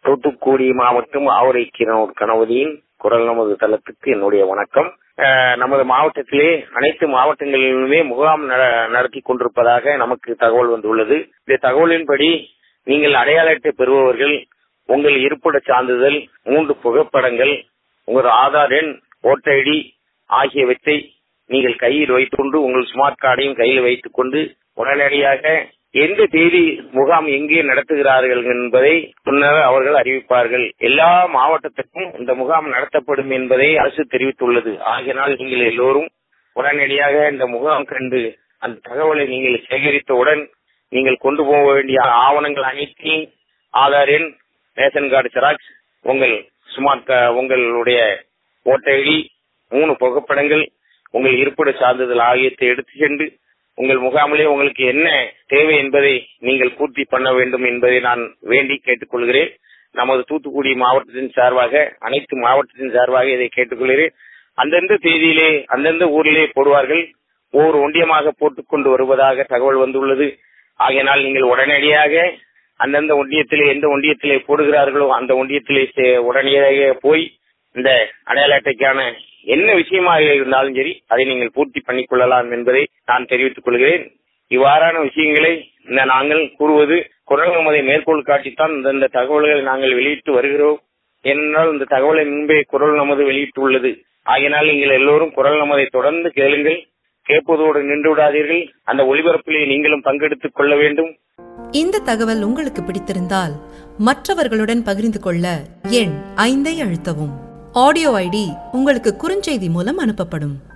தூத்துக்குடி மாவட்டம் ஆவரைக்கீரனூர் கணபதியின் குரல் நமது தளத்துக்கு என்னுடைய வணக்கம். நமது மாவட்டத்திலே அனைத்து மாவட்டங்களிலுமே முகாம் நடத்தி கொண்டிருப்பதாக நமக்கு தகவல் வந்துள்ளது. இந்த தகவலின்படி நீங்கள் அடையாள அட்டை பெறுபவர்கள் உங்கள் இருப்பிட சான்றிதழ், 3 புகைப்படங்கள், உங்கள் ஆதார் எண், ஓட்டர் ஐடி ஆகியவற்றை நீங்கள் கையில் வைத்துக்கொண்டு உங்கள் ஸ்மார்ட் கார்டையும் கையில் வைத்துக் கொண்டு உடனடியாக எந்த தேதி முகாம் எங்கே நடத்துகிறார்கள் என்பதை முன்னர் அவர்கள் அறிவிப்பார்கள். எல்லா மாவட்டத்திற்கும் இந்த முகாம் நடத்தப்படும் என்பதை அரசு தெரிவித்துள்ளது. ஆகையினால் நீங்கள் எல்லோரும் உடனடியாக இந்த முகாம் கண்டு அந்த தகவலை நீங்கள் சேகரித்தவுடன் நீங்கள் கொண்டு போக வேண்டிய ஆவணங்கள் அனைத்தையும் ஆதார் எண், ரேஷன் கார்டு ஜெராக்ஸ், உங்கள் உங்களுடைய ஓட்டர் ஐடி, 3 புகைப்படங்கள், உங்கள் இருப்பிட சான்றிதழ் ஆகியவற்றை எடுத்து சென்று உங்கள் முகாமிலே உங்களுக்கு என்ன தேவை என்பதை நீங்கள் பூர்த்தி பண்ண வேண்டும் என்பதை நான் வேண்டி கேட்டுக்கொள்கிறேன். நமது தூத்துக்குடி மாவட்டத்தின் சார்பாக, அனைத்து மாவட்டத்தின் சார்பாக இதை கேட்டுக்கொள்கிறேன். அந்தந்த தேதியிலே அந்தந்த ஊரிலே போடுவார்கள். ஒவ்வொரு ஒன்றியமாக போட்டுக்கொண்டு வருவதாக தகவல் வந்துள்ளது. ஆகையினால் நீங்கள் உடனடியாக அந்தந்த ஒன்றியத்திலே எந்த ஒன்றியத்திலே போடுகிறார்களோ அந்த ஒன்றியத்திலே உடனடியாக போய் இந்த அடையாள அட்டைக்கான என்ன விஷயமாக இருந்தாலும் சரி அதை நீங்கள் பூர்த்தி பண்ணிக் கொள்ளலாம் என்பதை நான் தெரிவித்துக் கொள்கிறேன். இவ்வாறான விஷயங்களை நாங்கள் கூறுவது குரல் நமதை மேற்கோள் காட்டித்தான் இந்த தகவல்களை நாங்கள் வெளியிட்டு வருகிறோம். ஏனென்றால் இந்த தகவலை முன்பே குரல் நமது வெளியிட்டுள்ளது. ஆகையினால் நீங்கள் எல்லோரும் குரல் நமதை தொடர்ந்து கேளுங்கள். கேட்பதோடு நின்று விடாதீர்கள். அந்த ஒளிபரப்பிலே நீங்களும் பங்கெடுத்துக் கொள்ள வேண்டும். இந்த தகவல் உங்களுக்கு பிடித்திருந்தால் மற்றவர்களுடன் பகிர்ந்து கொள்ள எண் 5 அழுத்தவும். ஆடியோ ஐடி உங்களுக்கு குறுஞ்செய்தி மூலம் அனுப்பப்படும்.